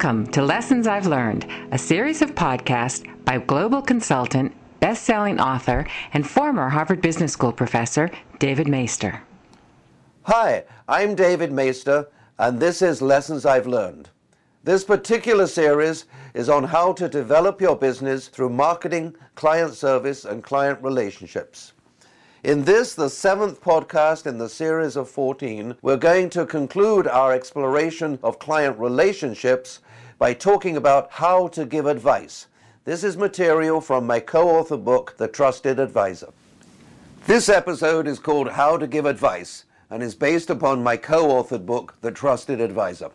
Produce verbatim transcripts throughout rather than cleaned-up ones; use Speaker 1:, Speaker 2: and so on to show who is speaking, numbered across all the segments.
Speaker 1: Welcome to Lessons I've Learned, a series of podcasts by global consultant, best-selling author, and former Harvard Business School professor, David Maister.
Speaker 2: Hi, I'm David Maister, and this is Lessons I've Learned. This particular series is on how to develop your business through marketing, client service, and client relationships. In this, the seventh podcast in the series of fourteen, we're going to conclude our exploration of client relationships by talking about how to give advice. This is material from my co-author book, The Trusted Advisor. This episode is called How to Give Advice and is based upon my co-authored book, The Trusted Advisor.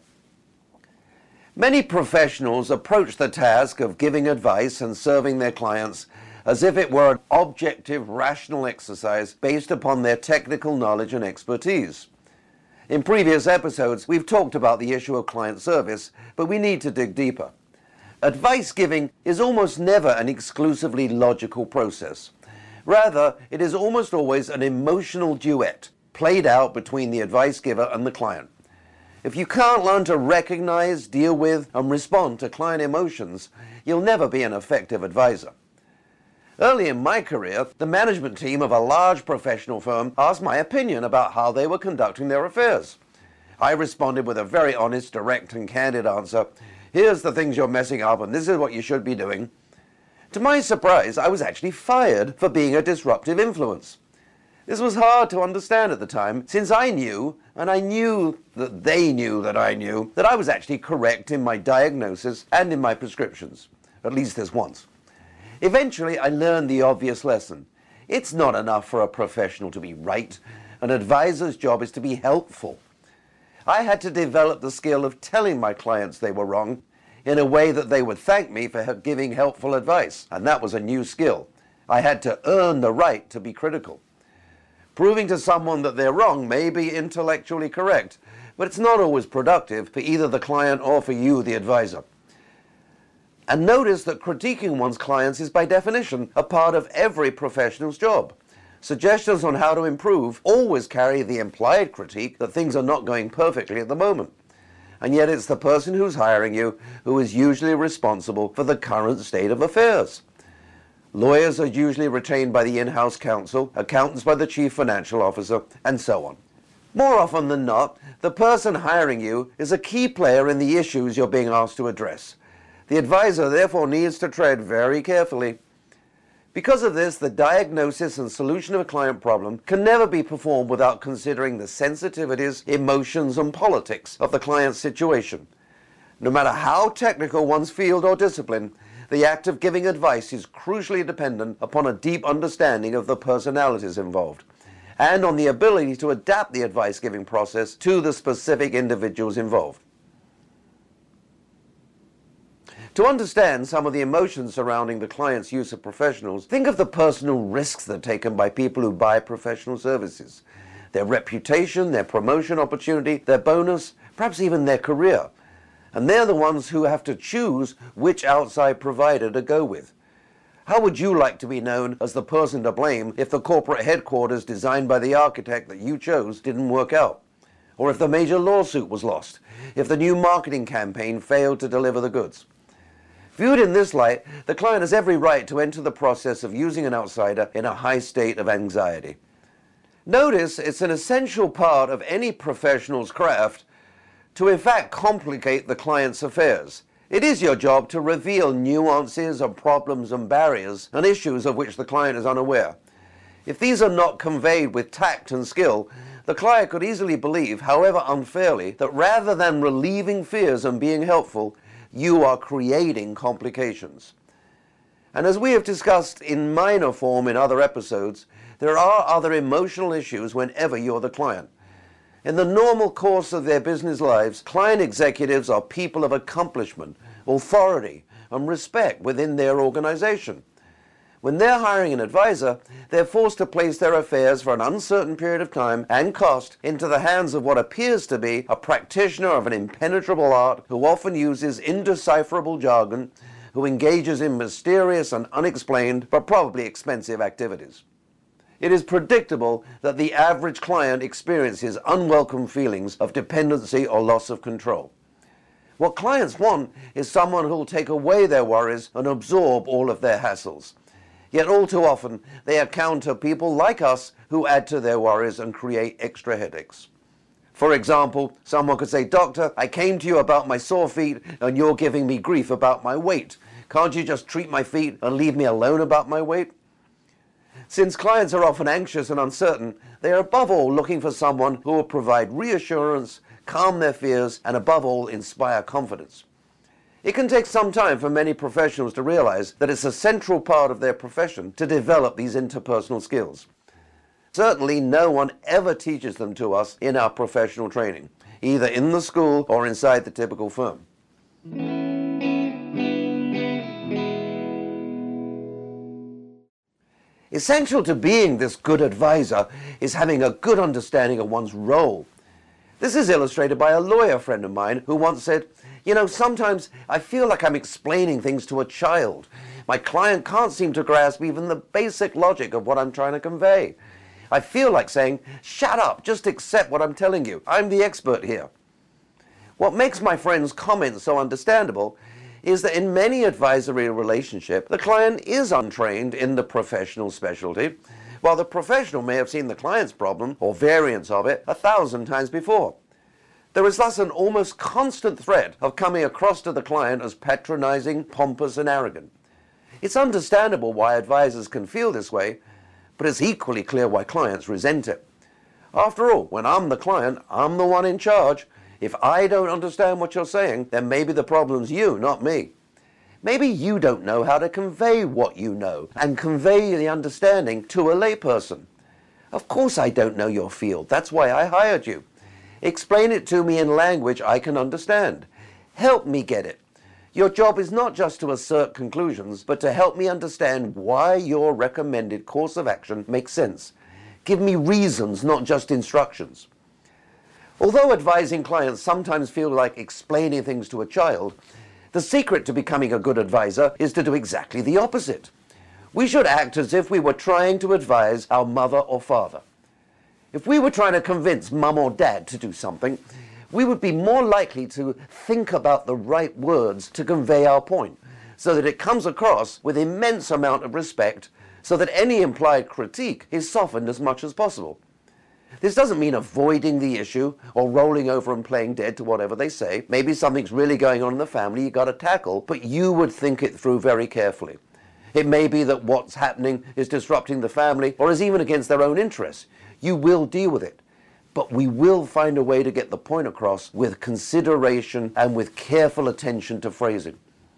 Speaker 2: Many professionals approach the task of giving advice and serving their clients as if it were an objective, rational exercise based upon their technical knowledge and expertise. In previous episodes, we've talked about the issue of client service, but we need to dig deeper. Advice giving is almost never an exclusively logical process. Rather, it is almost always an emotional duet played out between the advice giver and the client. If you can't learn to recognize, deal with, and respond to client emotions, you'll never be an effective advisor. Early in my career, the management team of a large professional firm asked my opinion about how they were conducting their affairs. I responded with a very honest, direct, and candid answer. Here's the things you're messing up, and this is what you should be doing. To my surprise, I was actually fired for being a disruptive influence. This was hard to understand at the time, since I knew, and I knew that they knew that I knew, that I was actually correct in my diagnosis and in my prescriptions, at least this once. Eventually, I learned the obvious lesson. It's not enough for a professional to be right. An advisor's job is to be helpful. I had to develop the skill of telling my clients they were wrong in a way that they would thank me for giving helpful advice, and that was a new skill. I had to earn the right to be critical. Proving to someone that they're wrong may be intellectually correct, but it's not always productive for either the client or for you, the advisor. And notice that critiquing one's clients is by definition a part of every professional's job. Suggestions on how to improve always carry the implied critique that things are not going perfectly at the moment. And yet it's the person who's hiring you who is usually responsible for the current state of affairs. Lawyers are usually retained by the in-house counsel, accountants by the chief financial officer, and so on. More often than not, the person hiring you is a key player in the issues you're being asked to address. The advisor therefore needs to tread very carefully. Because of this, the diagnosis and solution of a client problem can never be performed without considering the sensitivities, emotions, and politics of the client's situation. No matter how technical one's field or discipline, the act of giving advice is crucially dependent upon a deep understanding of the personalities involved, and on the ability to adapt the advice-giving process to the specific individuals involved. To understand some of the emotions surrounding the client's use of professionals, think of the personal risks that are taken by people who buy professional services. Their reputation, their promotion opportunity, their bonus, perhaps even their career. And they're the ones who have to choose which outside provider to go with. How would you like to be known as the person to blame if the corporate headquarters designed by the architect that you chose didn't work out? Or if the major lawsuit was lost? If the new marketing campaign failed to deliver the goods? Viewed in this light, the client has every right to enter the process of using an outsider in a high state of anxiety. Notice it's an essential part of any professional's craft to in fact complicate the client's affairs. It is your job to reveal nuances of problems and barriers and issues of which the client is unaware. If these are not conveyed with tact and skill, the client could easily believe, however unfairly, that rather than relieving fears and being helpful, you are creating complications. And as we have discussed in minor form in other episodes, there are other emotional issues whenever you're the client. In the normal course of their business lives, client executives are people of accomplishment, authority, and respect within their organization. When they're hiring an advisor, they're forced to place their affairs for an uncertain period of time and cost into the hands of what appears to be a practitioner of an impenetrable art who often uses indecipherable jargon, who engages in mysterious and unexplained but probably expensive activities. It is predictable that the average client experiences unwelcome feelings of dependency or loss of control. What clients want is someone who will take away their worries and absorb all of their hassles. Yet all too often, they encounter people like us who add to their worries and create extra headaches. For example, someone could say, "Doctor, I came to you about my sore feet and you're giving me grief about my weight. Can't you just treat my feet and leave me alone about my weight?" Since clients are often anxious and uncertain, they are above all looking for someone who will provide reassurance, calm their fears, and above all, inspire confidence. It can take some time for many professionals to realize that it's a central part of their profession to develop these interpersonal skills. Certainly, no one ever teaches them to us in our professional training, either in the school or inside the typical firm. Essential to being this good advisor is having a good understanding of one's role. This is illustrated by a lawyer friend of mine who once said, "You know, sometimes I feel like I'm explaining things to a child. My client can't seem to grasp even the basic logic of what I'm trying to convey. I feel like saying, 'Shut up, just accept what I'm telling you. I'm the expert here.'" What makes my friend's comments so understandable is that in many advisory relationships, the client is untrained in the professional specialty, while the professional may have seen the client's problem or variants of it a thousand times before. There is thus an almost constant threat of coming across to the client as patronizing, pompous, and arrogant. It's understandable why advisors can feel this way, but it's equally clear why clients resent it. After all, when I'm the client, I'm the one in charge. If I don't understand what you're saying, then maybe the problem's you, not me. Maybe you don't know how to convey what you know and convey the understanding to a layperson. Of course I don't know your field. That's why I hired you. Explain it to me in language I can understand. Help me get it. Your job is not just to assert conclusions, but to help me understand why your recommended course of action makes sense. Give me reasons, not just instructions. Although advising clients sometimes feel like explaining things to a child, the secret to becoming a good advisor is to do exactly the opposite. We should act as if we were trying to advise our mother or father. If we were trying to convince mum or dad to do something, we would be more likely to think about the right words to convey our point, so that it comes across with immense amount of respect, so that any implied critique is softened as much as possible. This doesn't mean avoiding the issue or rolling over and playing dead to whatever they say. Maybe something's really going on in the family you got to tackle, but you would think it through very carefully. It may be that what's happening is disrupting the family or is even against their own interests. You will deal with it, but we will find a way to get the point across with consideration and with careful attention to phrasing.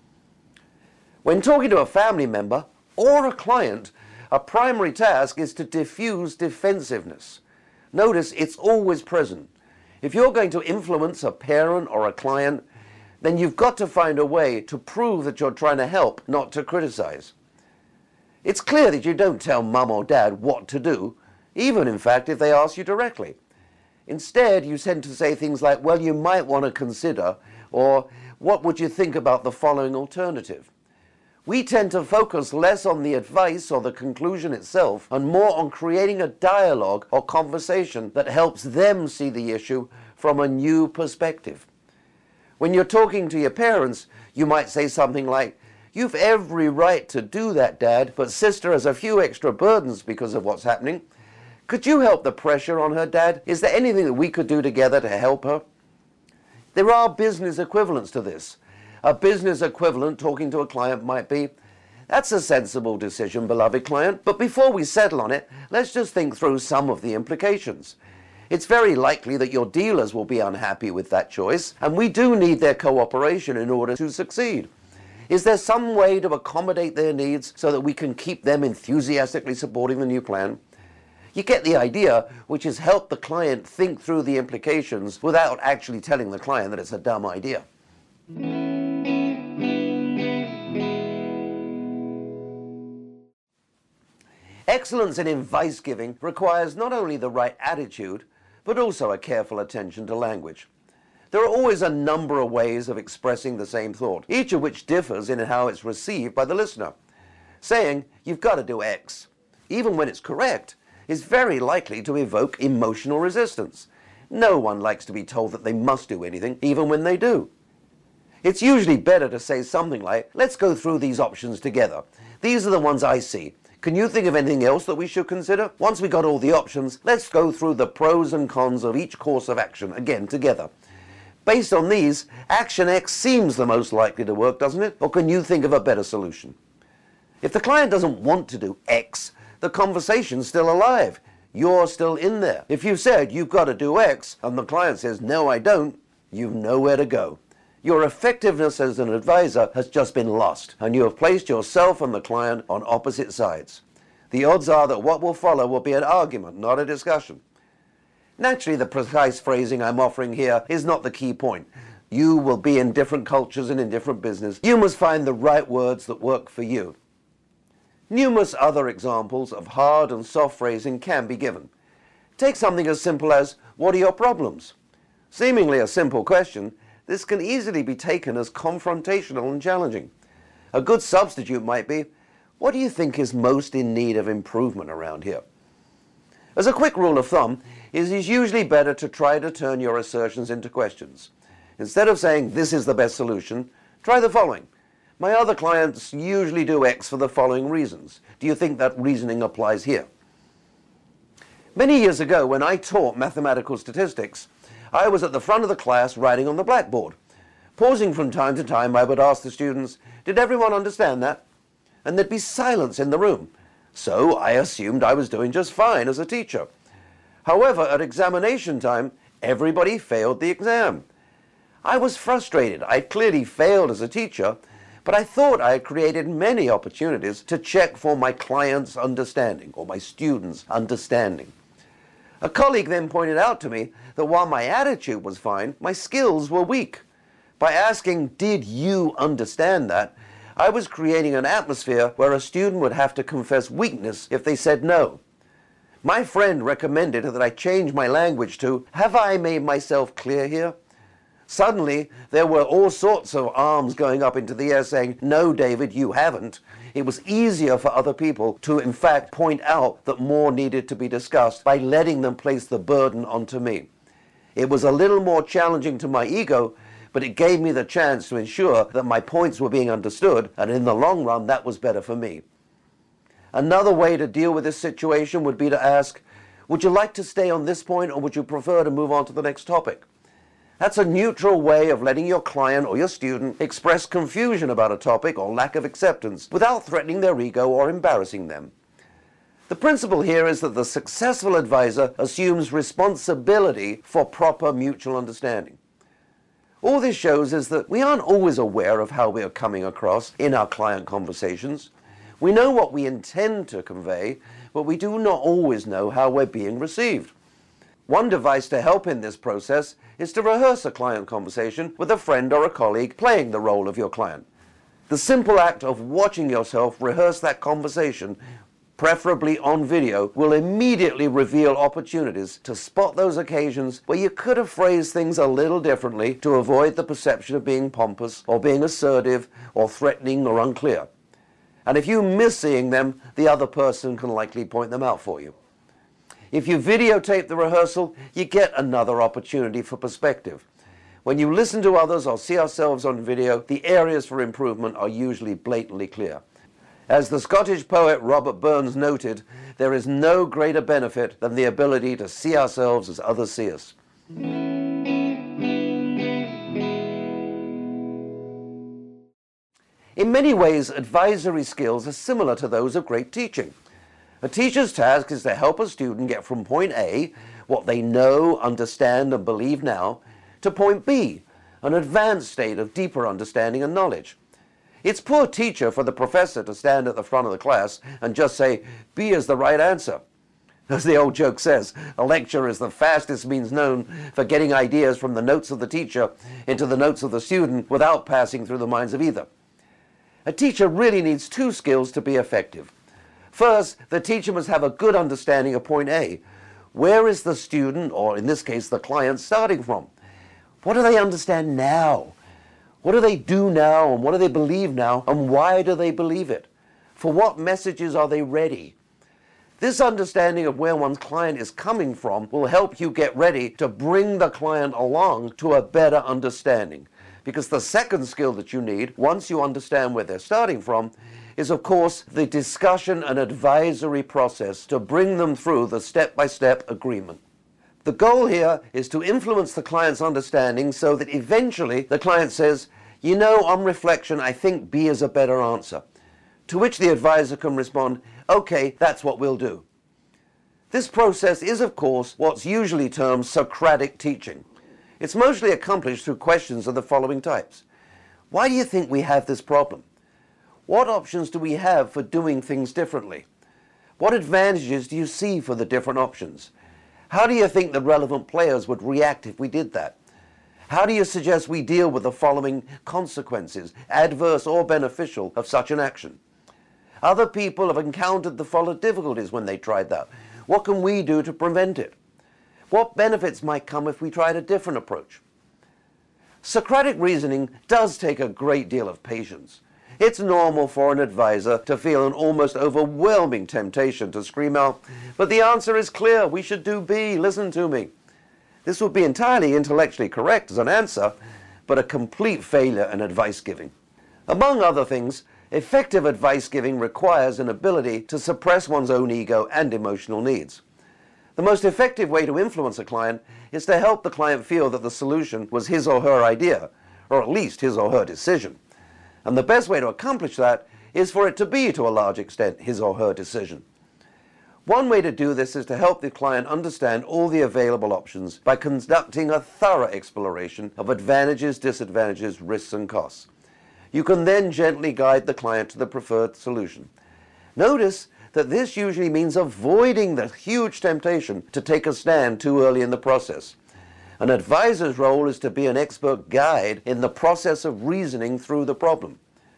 Speaker 2: When talking to a family member or a client, a primary task is to diffuse defensiveness. Notice it's always present. If you're going to influence a parent or a client, then you've got to find a way to prove that you're trying to help, not to criticize. It's clear that you don't tell mum or dad what to do, even in fact if they ask you directly. Instead, you tend to say things like, "Well, you might want to consider," or "What would you think about the following alternative?" We tend to focus less on the advice or the conclusion itself and more on creating a dialogue or conversation that helps them see the issue from a new perspective. When you're talking to your parents, you might say something like, "You've every right to do that, Dad, but Sister has a few extra burdens because of what's happening. Could you help the pressure on her, Dad? Is there anything that we could do together to help her?" There are business equivalents to this. A business equivalent talking to a client might be, "That's a sensible decision, beloved client, but before we settle on it, let's just think through some of the implications. It's very likely that your dealers will be unhappy with that choice, and we do need their cooperation in order to succeed. Is there some way to accommodate their needs so that we can keep them enthusiastically supporting the new plan?" You get the idea, which is help the client think through the implications without actually telling the client that it's a dumb idea. Excellence in advice giving requires not only the right attitude, but also a careful attention to language. There are always a number of ways of expressing the same thought, each of which differs in how it's received by the listener. Saying, "You've got to do X," even when it's correct, is very likely to evoke emotional resistance. No one likes to be told that they must do anything, even when they do. It's usually better to say something like, let's go through these options together. These are the ones I see. Can you think of anything else that we should consider? Once we got all the options, let's go through the pros and cons of each course of action again together. Based on these, action X seems the most likely to work, doesn't it? Or can you think of a better solution? If the client doesn't want to do X, the conversation's still alive. You're still in there. If you said you've got to do X and the client says, no, I don't, you've nowhere to go. Your effectiveness as an advisor has just been lost, and you have placed yourself and the client on opposite sides. The odds are that what will follow will be an argument, not a discussion. Naturally, the precise phrasing I'm offering here is not the key point. You will be in different cultures and in different business. You must find the right words that work for you. Numerous other examples of hard and soft phrasing can be given. Take something as simple as, what are your problems? Seemingly a simple question, this can easily be taken as confrontational and challenging. A good substitute might be, what do you think is most in need of improvement around here? As a quick rule of thumb, it is usually better to try to turn your assertions into questions. Instead of saying, this is the best solution, try the following. My other clients usually do X for the following reasons. Do you think that reasoning applies here? Many years ago, when I taught mathematical statistics, I was at the front of the class writing on the blackboard. Pausing from time to time, I would ask the students, did everyone understand that? And there'd be silence in the room. So I assumed I was doing just fine as a teacher. However, at examination time, everybody failed the exam. I was frustrated. I clearly failed as a teacher, but I thought I had created many opportunities to check for my client's understanding or my students' understanding. A colleague then pointed out to me that while my attitude was fine, my skills were weak. By asking, did you understand that, I was creating an atmosphere where a student would have to confess weakness if they said no. My friend recommended that I change my language to, have I made myself clear here? Suddenly, there were all sorts of arms going up into the air saying, no, David, you haven't. It was easier for other people to, in fact, point out that more needed to be discussed by letting them place the burden onto me. It was a little more challenging to my ego, but it gave me the chance to ensure that my points were being understood, and in the long run, that was better for me. Another way to deal with this situation would be to ask, would you like to stay on this point, or would you prefer to move on to the next topic? That's a neutral way of letting your client or your student express confusion about a topic or lack of acceptance without threatening their ego or embarrassing them. The principle here is that the successful advisor assumes responsibility for proper mutual understanding. All this shows is that we aren't always aware of how we are coming across in our client conversations. We know what we intend to convey, but we do not always know how we're being received. One device to help in this process is to rehearse a client conversation with a friend or a colleague playing the role of your client. The simple act of watching yourself rehearse that conversation, preferably on video, will immediately reveal opportunities to spot those occasions where you could have phrased things a little differently to avoid the perception of being pompous or being assertive or threatening or unclear. And if you miss seeing them, the other person can likely point them out for you. If you videotape the rehearsal, you get another opportunity for perspective. When you listen to others or see ourselves on video, the areas for improvement are usually blatantly clear. As the Scottish poet Robert Burns noted, there is no greater benefit than the ability to see ourselves as others see us. In many ways, advisory skills are similar to those of great teaching. A teacher's task is to help a student get from point A, what they know, understand, and believe now, to point B, an advanced state of deeper understanding and knowledge. It's poor teacher for the professor to stand at the front of the class and just say, B is the right answer. As the old joke says, a lecture is the fastest means known for getting ideas from the notes of the teacher into the notes of the student without passing through the minds of either. A teacher really needs two skills to be effective. First, the teacher must have a good understanding of point A. Where is the student, or in this case, the client, starting from? What do they understand now? What do they do now, and what do they believe now, and why do they believe it? For what messages are they ready? This understanding of where one's client is coming from will help you get ready to bring the client along to a better understanding. Because the second skill that you need, once you understand where they're starting from, is of course the discussion and advisory process to bring them through the step-by-step agreement. The goal here is to influence the client's understanding so that eventually the client says, you know, on reflection, I think B is a better answer. To which the advisor can respond, okay, that's what we'll do. This process is, of course, what's usually termed Socratic teaching. It's mostly accomplished through questions of the following types. Why do you think we have this problem? What options do we have for doing things differently? What advantages do you see for the different options? How do you think the relevant players would react if we did that? How do you suggest we deal with the following consequences, adverse or beneficial, of such an action? Other people have encountered the following difficulties when they tried that. What can we do to prevent it? What benefits might come if we tried a different approach? Socratic reasoning does take a great deal of patience. It's normal for an advisor to feel an almost overwhelming temptation to scream out, but the answer is clear, we should do B, listen to me. This would be entirely intellectually correct as an answer, but a complete failure in advice giving. Among other things, effective advice giving requires an ability to suppress one's own ego and emotional needs. The most effective way to influence a client is to help the client feel that the solution was his or her idea, or at least his or her decision. And the best way to accomplish that is for it to be, to a large extent, his or her decision. One way to do this is to help the client understand all the available options by conducting a thorough exploration of advantages, disadvantages, risks, and costs. You can then gently guide the client to the preferred solution. Notice that this usually means avoiding the huge temptation to take a stand too early in the process. An advisor's role is to be an expert guide in the process of reasoning through the problem.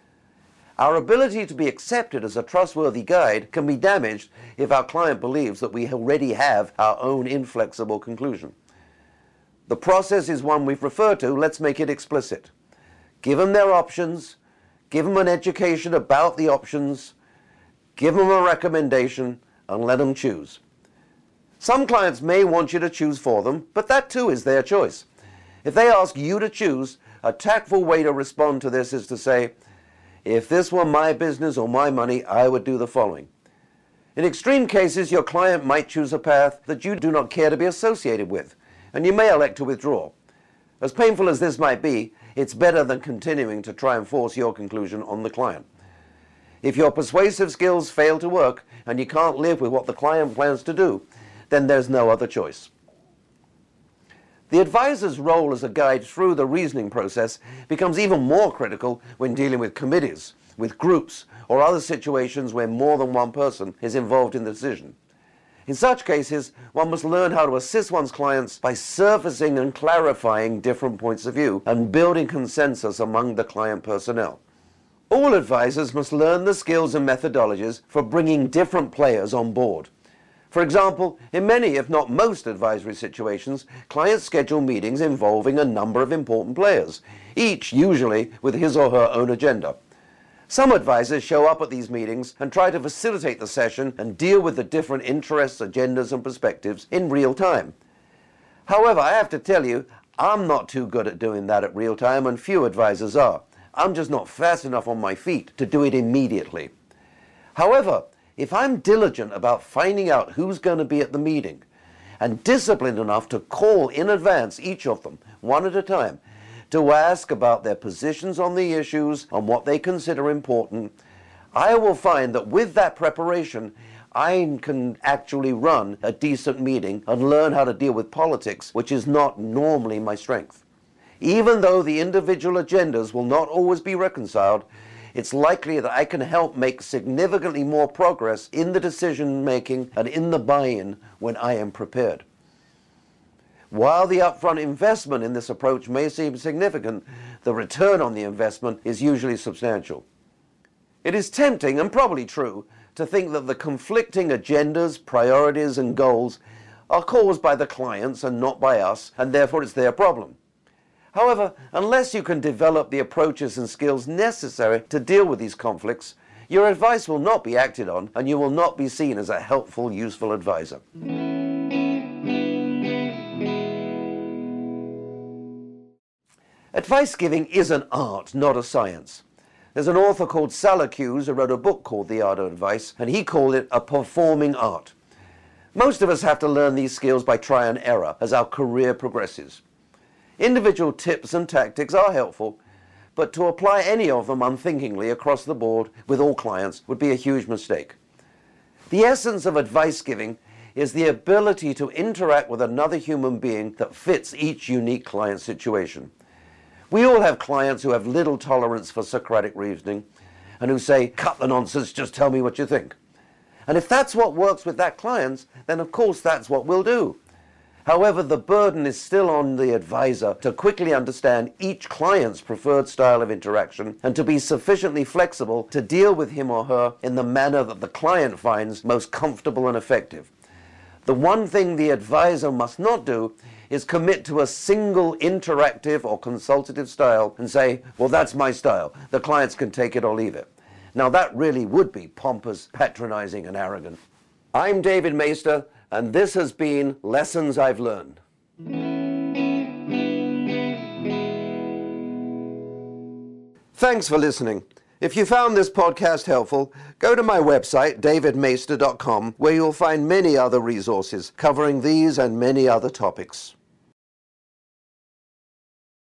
Speaker 2: Our ability to be accepted as a trustworthy guide can be damaged if our client believes that we already have our own inflexible conclusion. The process is one we've referred to. Let's make it explicit. Give them their options, give them an education about the options, give them a recommendation, and let them choose. Some clients may want you to choose for them, but that too is their choice. If they ask you to choose, a tactful way to respond to this is to say, if this were my business or my money, I would do the following. In extreme cases, your client might choose a path that you do not care to be associated with, and you may elect to withdraw. As painful as this might be, it's better than continuing to try and force your conclusion on the client. If your persuasive skills fail to work and you can't live with what the client plans to do, then there's no other choice. The advisor's role as a guide through the reasoning process becomes even more critical when dealing with committees, with groups, or other situations where more than one person is involved in the decision. In such cases, one must learn how to assist one's clients by surfacing and clarifying different points of view and building consensus among the client personnel. All advisors must learn the skills and methodologies for bringing different players on board. For example, in many, if not most advisory situations, clients schedule meetings involving a number of important players, each usually with his or her own agenda. Some advisors show up at these meetings and try to facilitate the session and deal with the different interests, agendas, and perspectives in real time. However, I have to tell you, I'm not too good at doing that at real time, and few advisors are. I'm just not fast enough on my feet to do it immediately. However, if I'm diligent about finding out who's going to be at the meeting and disciplined enough to call in advance each of them, one at a time, to ask about their positions on the issues and what they consider important, I will find that with that preparation, I can actually run a decent meeting and learn how to deal with politics, which is not normally my strength. Even though the individual agendas will not always be reconciled, it's likely that I can help make significantly more progress in the decision-making and in the buy-in when I am prepared. While the upfront investment in this approach may seem significant, the return on the investment is usually substantial. It is tempting, and probably true, to think that the conflicting agendas, priorities, and goals are caused by the clients and not by us, and therefore it's their problem. However, unless you can develop the approaches and skills necessary to deal with these conflicts, your advice will not be acted on, and you will not be seen as a helpful, useful advisor. Advice giving is an art, not a science. There's an author called Sal Hughes who wrote a book called The Art of Advice, and he called it a performing art. Most of us have to learn these skills by trial and error as our career progresses. Individual tips and tactics are helpful, but to apply any of them unthinkingly across the board with all clients would be a huge mistake. The essence of advice giving is the ability to interact with another human being that fits each unique client situation. We all have clients who have little tolerance for Socratic reasoning and who say, cut the nonsense, just tell me what you think. And if that's what works with that client, then of course that's what we'll do. However, the burden is still on the advisor to quickly understand each client's preferred style of interaction and to be sufficiently flexible to deal with him or her in the manner that the client finds most comfortable and effective. The one thing the advisor must not do is commit to a single interactive or consultative style and say, well, that's my style. The clients can take it or leave it. Now, that really would be pompous, patronizing, and arrogant. I'm David Maister, and this has been Lessons I've Learned. Thanks for listening. If you found this podcast helpful, go to my website, david maister dot com, where you'll find many other resources covering these and many other topics.